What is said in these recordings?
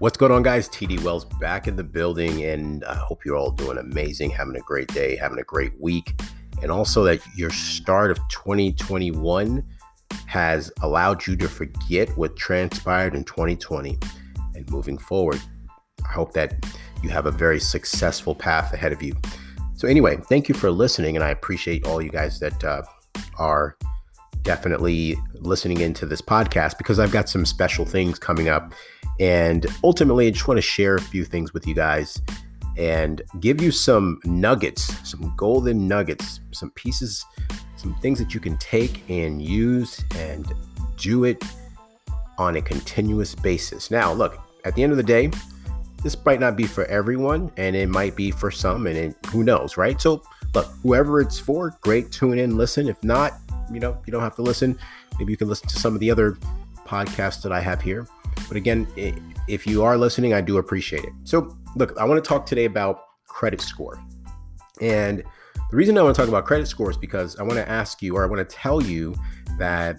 What's going on, guys? TD Wells back in the building, and I hope you're all doing amazing, having a great day, having a great week, and also that your start of 2021 has allowed you to forget what transpired in 2020 and moving forward. I hope that you have a very successful path ahead of you. So anyway, thank you for listening, and I appreciate all you guys that are definitely listening into this podcast, because I've got some special things coming up. And ultimately, I just want to share a few things with you guys and give you some nuggets, some golden nuggets, some pieces, some things that you can take and use and do it on a continuous basis. Now, look, at the end of the day, this might not be for everyone, and it might be for some, and who knows, right? So look, whoever it's for, great, tune in, listen. If not, you don't have to listen. Maybe you can listen to some of the other podcasts that I have here. But again, if you are listening, I do appreciate it. So look, I want to talk today about credit score. And the reason I want to talk about credit score is because I want to ask you, or I want to tell you that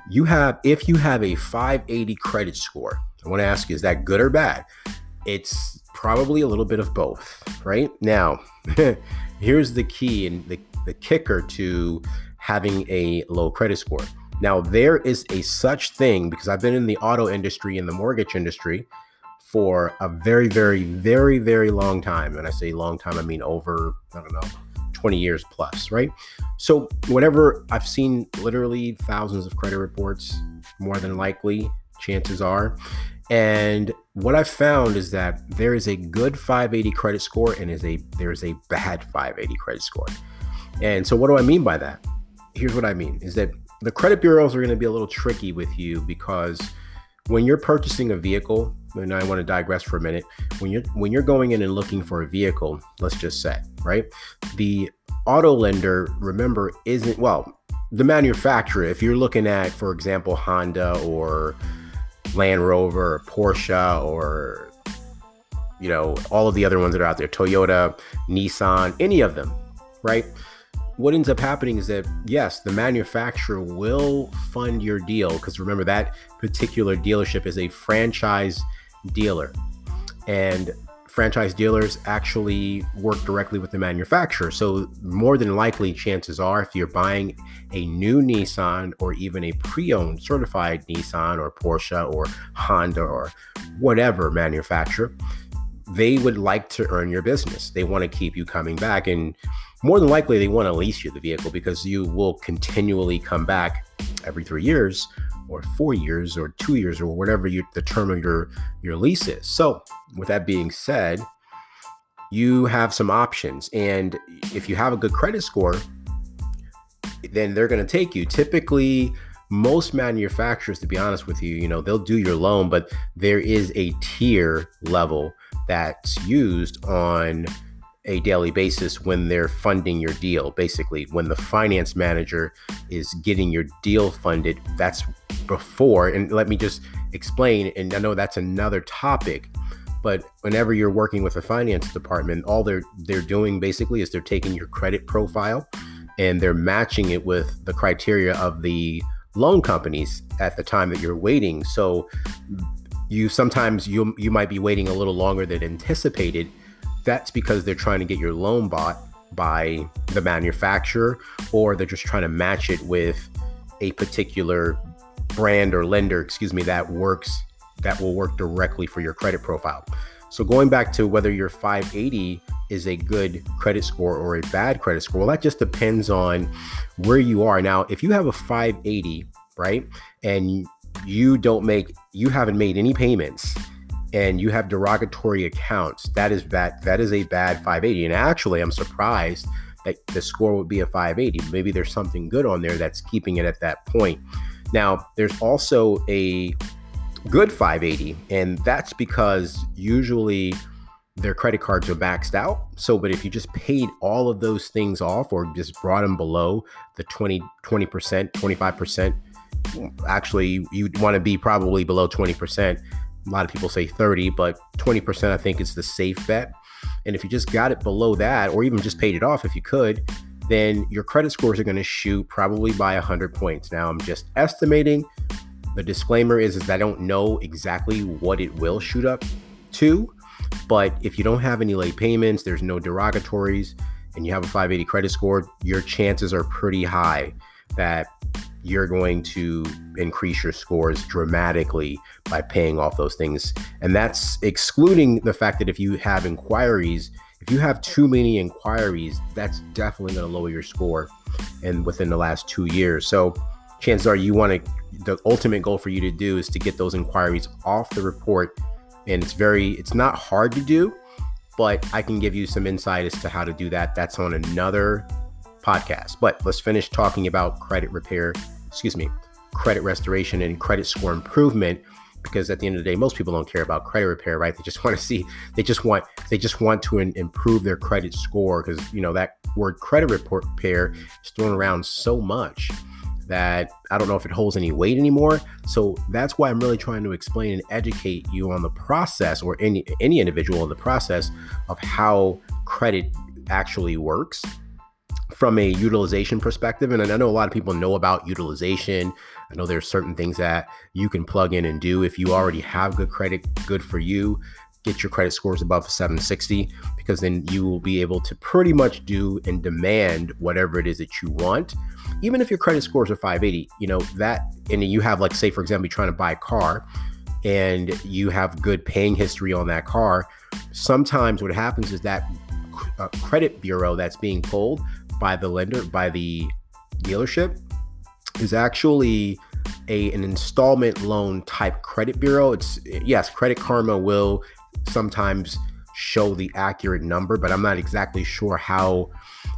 if you have a 580 credit score, I want to ask you, is that good or bad? It's probably a little bit of both, right? Now, here's the key and the kicker to having a low credit score. Now, there is a such thing, because I've been in the auto industry and the mortgage industry for a very, very, very, very long time. And I say long time, I mean over, 20 years plus, right? So whenever I've seen literally thousands of credit reports, more than likely, chances are. And what I've found is that there is a good 580 credit score and there's a bad 580 credit score. And so what do I mean by that? Here's what I mean is that the credit bureaus are going to be a little tricky with you, because when you're purchasing a vehicle, and I want to digress for a minute, when you're going in and looking for a vehicle, let's just say, right? The auto lender, remember, the manufacturer, if you're looking at, for example, Honda or Land Rover or Porsche or, all of the other ones that are out there, Toyota, Nissan, any of them, right? What ends up happening is that, yes, the manufacturer will fund your deal, because remember, that particular dealership is a franchise dealer, and franchise dealers actually work directly with the manufacturer. So more than likely, chances are, if you're buying a new Nissan or even a pre-owned certified Nissan or Porsche or Honda or whatever manufacturer, they would like to earn your business. They want to keep you coming back, and more than likely, they want to lease you the vehicle, because you will continually come back every 3 years or 4 years or 2 years or whatever the term of your lease is. So with that being said, you have some options. And if you have a good credit score, then they're going to take you. Typically, most manufacturers, to be honest with you, they'll do your loan, but there is a tier level that's used on a daily basis when they're funding your deal. Basically, when the finance manager is getting your deal funded, that's before. And let me just explain, and I know that's another topic, but whenever you're working with a finance department, all they're doing basically is they're taking your credit profile and they're matching it with the criteria of the loan companies at the time that you're waiting. So you might be waiting a little longer than anticipated. That's because they're trying to get your loan bought by the manufacturer, or they're just trying to match it with a particular brand or lender, that will work directly for your credit profile. So going back to whether your 580 is a good credit score or a bad credit score, well, that just depends on where you are. Now, if you have a 580, right, and you haven't made any payments, and you have derogatory accounts, that is bad. That is a bad 580. And actually, I'm surprised that the score would be a 580. Maybe there's something good on there that's keeping it at that point. Now, there's also a good 580, and that's because usually their credit cards are maxed out. But if you just paid all of those things off, or just brought them below the 20%, 25%, actually, you'd want to be probably below 20%. A lot of people say 30, but 20% I think is the safe bet. And if you just got it below that, or even just paid it off if you could, then your credit scores are going to shoot probably by 100 points. Now, I'm just estimating. The disclaimer is that I don't know exactly what it will shoot up too. But if you don't have any late payments, there's no derogatories, and you have a 580 credit score, your chances are pretty high that you're going to increase your scores dramatically by paying off those things. And that's excluding the fact that if you have inquiries, if you have too many inquiries, that's definitely going to lower your score and within the last 2 years. So chances are the ultimate goal for you to do is to get those inquiries off the report. And it's not hard to do, but I can give you some insight as to how to do that. That's on another podcast. But let's finish talking about credit restoration and credit score improvement, because at the end of the day, most people don't care about credit repair, right? They just want to improve their credit score, because that word credit repair is thrown around so much that I don't know if it holds any weight anymore. So that's why I'm really trying to explain and educate you on the process, or any individual in the process of how credit actually works from a utilization perspective. And I know a lot of people know about utilization. I know there's certain things that you can plug in and do. If you already have good credit, good for you. Get your credit scores above 760, because then you will be able to pretty much do and demand whatever it is that you want. Even if your credit scores are 580, and you have, like, say, for example, you're trying to buy a car and you have good paying history on that car. Sometimes what happens is that credit bureau that's being pulled by the lender, by the dealership, is actually an installment loan type credit bureau. Yes, Credit Karma will sometimes show the accurate number, but I'm not exactly sure how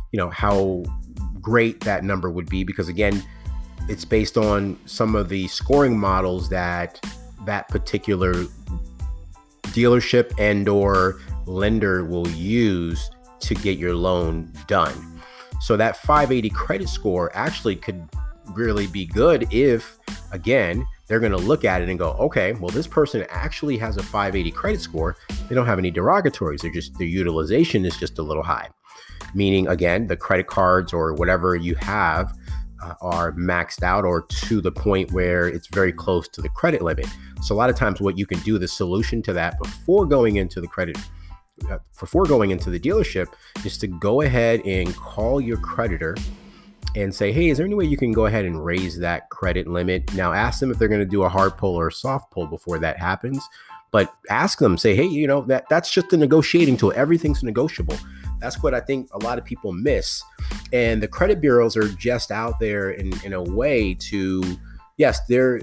great that number would be, because again, it's based on some of the scoring models that particular dealership and or lender will use to get your loan done. So that 580 credit score actually could really be good if, again, they're going to look at it and go, okay, well, this person actually has a 580 credit score. They don't have any derogatories. Their utilization is just a little high. Meaning, again, the credit cards or whatever you have are maxed out or to the point where it's very close to the credit limit. So a lot of times what you can do, the solution to that before going into the dealership, is to go ahead and call your creditor and say, hey, is there any way you can go ahead and raise that credit limit? Now, ask them if they're going to do a hard pull or a soft pull before that happens. But ask them, say, hey, that's just a negotiating tool. Everything's negotiable. That's what I think a lot of people miss. And the credit bureaus are just out there in a way to, yes, they're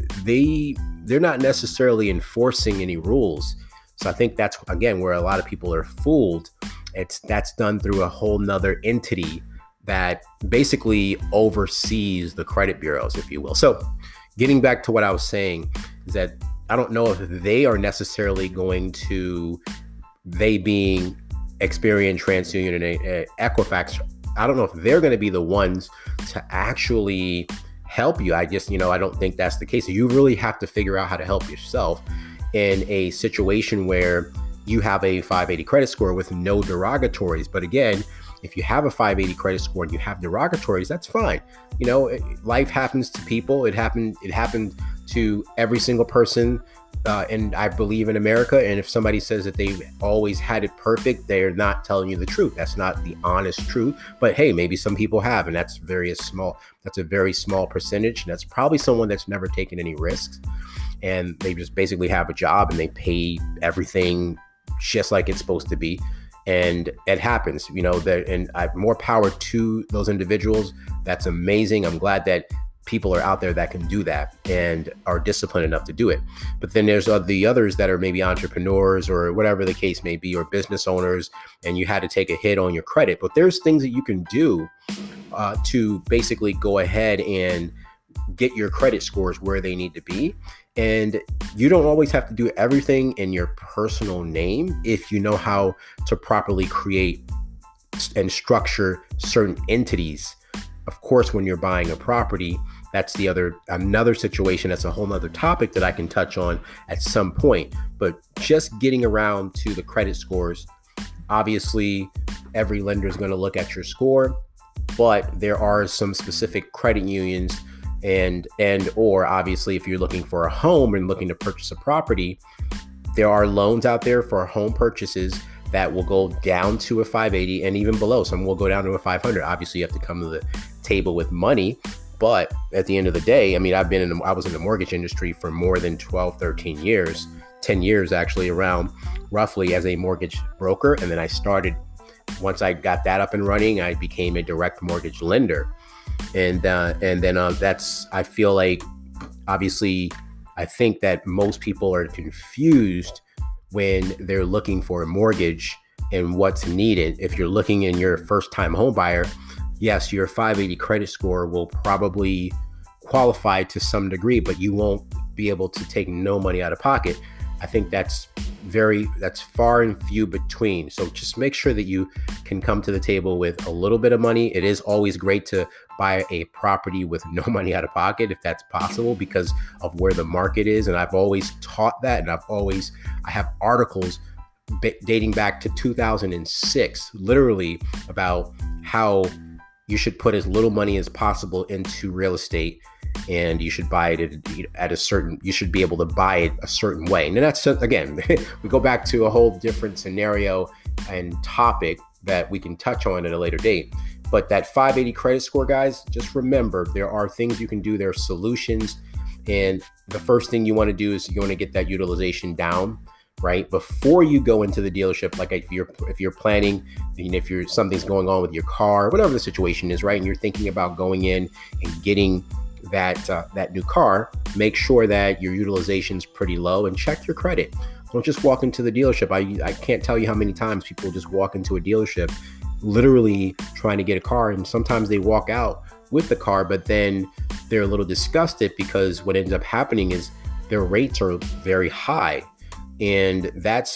not necessarily enforcing any rules. So I think that's, again, where a lot of people are fooled. That's done through a whole nother entity that basically oversees the credit bureaus, if you will. So getting back to what I was saying is that I don't know if they are necessarily going to, they being Experian, TransUnion, and Equifax, I don't know if they're going to be the ones to actually help you. I don't think that's the case. You really have to figure out how to help yourself in a situation where you have a 580 credit score with no derogatories. But again, if you have a 580 credit score and you have derogatories, that's fine. Life happens to people. It happened to every single person. And I believe in America. And if somebody says that they've always had it perfect, they're not telling you the truth. That's not the honest truth. But hey, maybe some people have, and that's very small. That's a very small percentage. And that's probably someone that's never taken any risks. And they just basically have a job and they pay everything just like it's supposed to be. And it happens, and more power to those individuals. That's amazing. I'm glad that people are out there that can do that and are disciplined enough to do it. But then there's the others that are maybe entrepreneurs or whatever the case may be, or business owners, and you had to take a hit on your credit. But there's things that you can do to basically go ahead and get your credit scores where they need to be. And you don't always have to do everything in your personal name if you know how to properly create and structure certain entities. Of course, when you're buying a property, that's another situation. That's a whole nother topic that I can touch on at some point. But just getting around to the credit scores, obviously every lender is going to look at your score, but there are some specific credit unions or obviously if you're looking for a home and looking to purchase a property, There are loans out there for home purchases that will go down to a 580 and even below. Some will go down to a 500. Obviously, you have to come to the table with money. But at the end of the day, I mean, I was in the mortgage industry for more than 12, 13 years, 10 years actually, around roughly, as a mortgage broker. And then I started, once I got that up and running, I became a direct mortgage lender. And then that's, I feel like, obviously, I think that most people are confused when they're looking for a mortgage and what's needed. If you're looking in your first time home buyer, yes, your 580 credit score will probably qualify to some degree, but you won't be able to take no money out of pocket. I think that's far and few between. So just make sure that you can come to the table with a little bit of money. It is always great to buy a property with no money out of pocket if that's possible, because of where the market is. And I've always taught that. And I have articles dating back to 2006, literally, about how you should put as little money as possible into real estate, and you should buy it you should be able to buy it a certain way. And that's, again, we go back to a whole different scenario and topic that we can touch on at a later date. But that 580 credit score, guys, just remember, there are things you can do. There are solutions. And the first thing you want to do is you want to get that utilization down, right? Before you go into the dealership, like if you're planning, if something's going on with your car, whatever the situation is, right? And you're thinking about going in and getting that new car, make sure that your utilization's pretty low and check your credit. Don't just walk into the dealership. I can't tell you how many times people just walk into a dealership literally trying to get a car, and sometimes they walk out with the car, but then they're a little disgusted because what ends up happening is their rates are very high. And that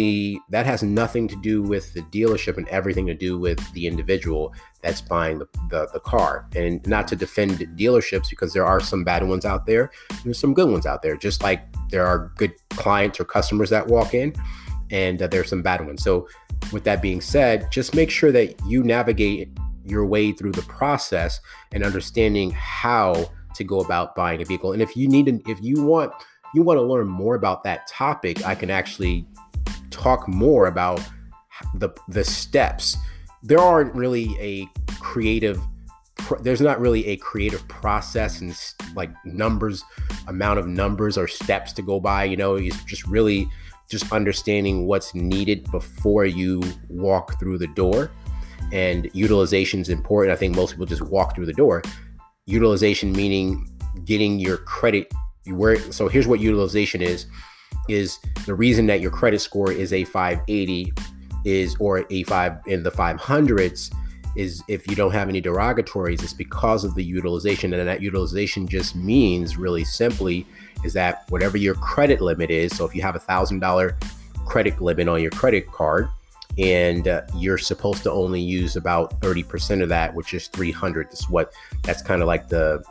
has nothing to do with the dealership and everything to do with the individual that's buying the car. And not to defend dealerships, because there are some bad ones out there, there's some good ones out there, just like there are good clients or customers that walk in, and there's some bad ones. So with that being said, just make sure that you navigate your way through the process and understanding how to go about buying a vehicle. And if you want to learn more about that topic, I can actually talk more about the steps. There's not really a creative process and like amount of numbers or steps to go by. It's just really just understanding what's needed before you walk through the door. And utilization is important. I think most people just walk through the door. Utilization meaning getting your credit. So here's what utilization is the reason that your credit score is a 580 or a 5 in the 500s is, if you don't have any derogatories, it's because of the utilization. And that utilization just means, really simply, is that whatever your credit limit is. So if you have $1,000 credit limit on your credit card, and you're supposed to only use about 30% of that, which is 300. That's kind of like the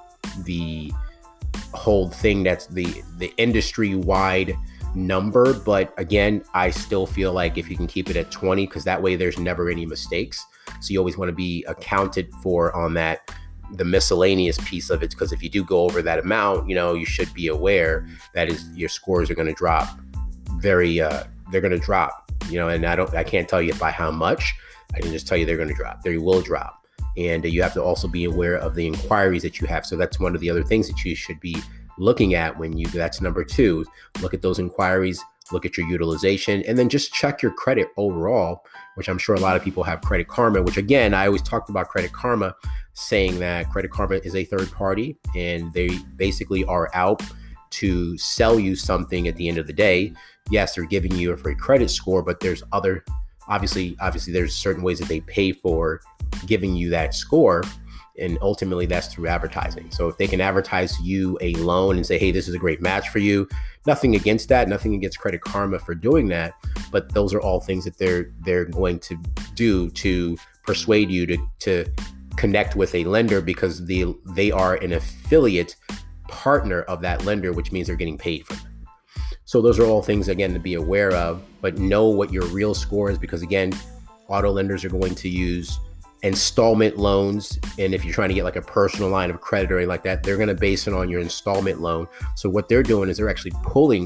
whole thing. That's the industry wide number. But again, I still feel like if you can keep it at 20, because that way there's never any mistakes. So you always want to be accounted for on that, the miscellaneous piece of it, because if you do go over that amount, you should be aware that your scores are going to drop they're going to drop, and I can't tell you by how much. I can just tell you they're going to drop. They will drop. And you have to also be aware of the inquiries that you have. So that's one of the other things that you should be looking at that's number 2. Look at those inquiries, look at your utilization, and then just check your credit overall, which I'm sure a lot of people have Credit Karma, which, again, I always talked about Credit Karma, saying that Credit Karma is a third party, and they basically are out to sell you something at the end of the day. Yes, they're giving you a free credit score, but there's obviously there's certain ways that they pay for giving you that score. And ultimately that's through advertising. So if they can advertise you a loan and say, hey, this is a great match for you, nothing against that, nothing against Credit Karma for doing that. But those are all things that they're going to do to persuade you to connect with a lender, because they are an affiliate partner of that lender, which means they're getting paid for them. So those are all things, again, to be aware of, but know what your real score is, because, again, auto lenders are going to use installment loans. And if you're trying to get like a personal line of credit or anything like that, they're going to base it on your installment loan. So what they're doing is they're actually pulling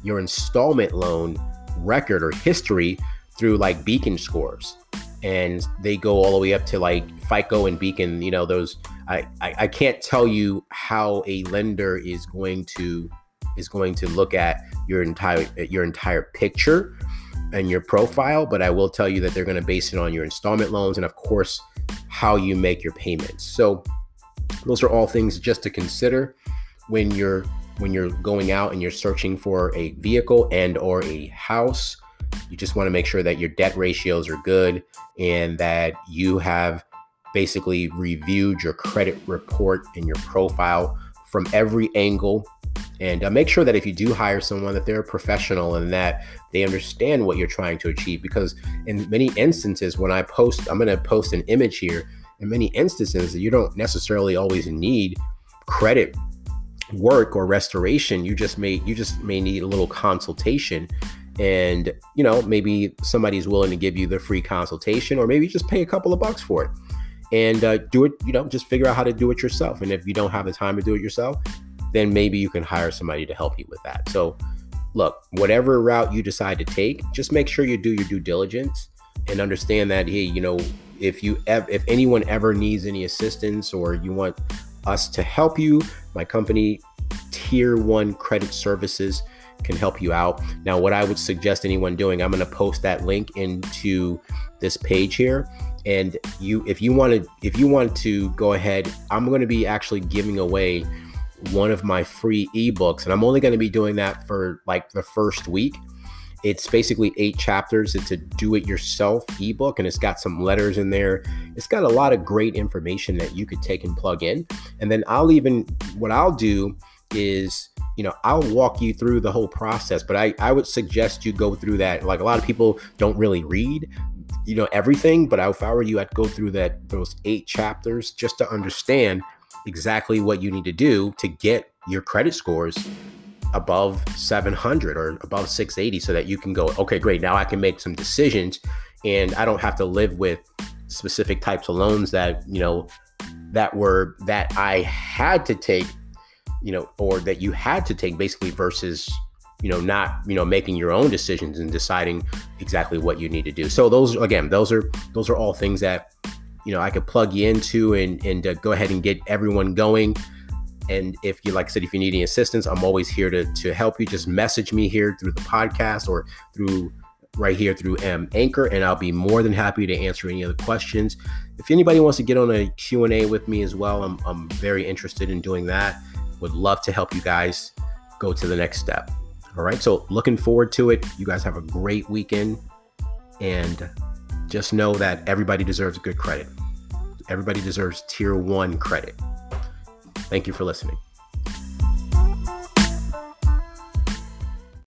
your installment loan record or history through like Beacon scores. And they go all the way up to like FICO and Beacon, those, I can't tell you how a lender is going to look at your entire picture and your profile, but I will tell you that they're going to base it on your installment loans and of course how you make your payments. So those are all things just to consider when you're going out and you're searching for a vehicle and or a house. You just want to make sure that your debt ratios are good and that you have basically reviewed your credit report and your profile from every angle. And make sure that if you do hire someone, that they're a professional and that they understand what you're trying to achieve. Because in many instances, when I'm going to post an image here, in many instances, you don't necessarily always need credit work or restoration. You just may need a little consultation. And, maybe somebody's willing to give you the free consultation, or maybe just pay a couple of bucks for it and do it, just figure out how to do it yourself. And if you don't have the time to do it yourself, then maybe you can hire somebody to help you with that. So look, whatever route you decide to take, just make sure you do your due diligence and understand that, hey, if anyone ever needs any assistance or you want us to help you, my company, Tier 1 Credit Services, can help you out. Now, what I would suggest anyone doing, I'm going to post that link into this page here. And if you want to go ahead, I'm going to be actually giving away one of my free ebooks, and I'm only going to be doing that for like the first week. It's basically 8 chapters. It's a do-it-yourself ebook, and it's got some letters in there. It's got a lot of great information that you could take and plug in. And then what I'll do is, I'll walk you through the whole process, but I would suggest you go through that. Like, a lot of people don't really read, everything, but if I were you, I'd go through those 8 chapters just to understand exactly what you need to do to get your credit scores above 700 or above 680 so that you can go, okay, great, now I can make some decisions and I don't have to live with specific types of loans that I had to take, or that you had to take basically versus, not, making your own decisions and deciding exactly what you need to do. So those are all things that, I could plug you into and go ahead and get everyone going. And if you, like I said, if you need any assistance, I'm always here to help you. Just message me here through the podcast or right here through Anchor, and I'll be more than happy to answer any other questions. If anybody wants to get on a Q&A with me as well, I'm very interested in doing that. Would love to help you guys go to the next step. All right. So looking forward to it. You guys have a great weekend, and just know that everybody deserves good credit. Everybody deserves Tier 1 credit. Thank you for listening.